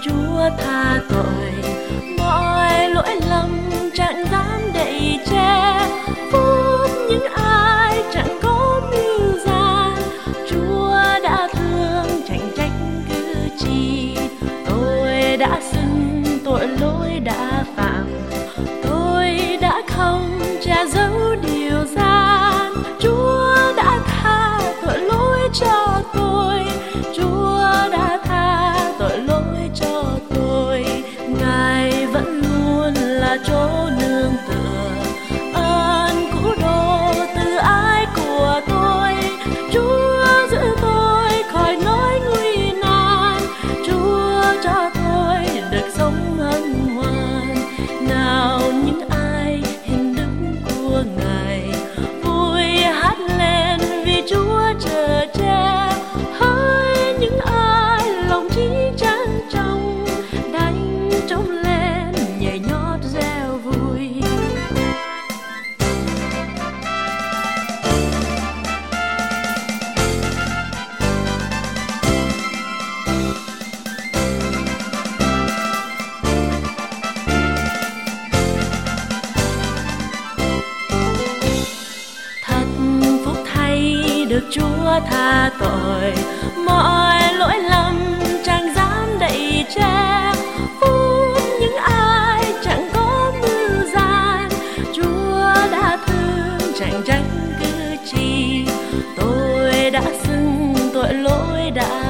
Chúa tha tội mọi lỗi lầm chẳng dám đậy che, phúc những ai chẳng có mưu gian. Chúa đã thương chẳng trách cứ chi, tôi đã xưng tội lỗi đã phạm, tôi đã không che giấu điều gian. Chúa đã tha tội lỗi cho tôi, Chúa đã tha tội lỗi cho tôi. Ngài vẫn luôn là chỗ nương tựa, ơn cũ đổ từ ái của tôi. Chúa giữ tôi khỏi nỗi nguy nan, Chúa cho tôi được sống hân hoan. Nào những ai hình đức của Ngài vui hát lên vì Chúa chở che. Hỡi những ai lòng trí trang trọng, đánh trống lên nhảy nhót reo vui. Thật phúc thay được Chúa tha tội mọi lỗi lầm chẳng dám đậy che, phúc những ai chẳng có mưu gian. Chúa đã thương chẳng trách cứ chi, tôi đã xưng tội lỗi đã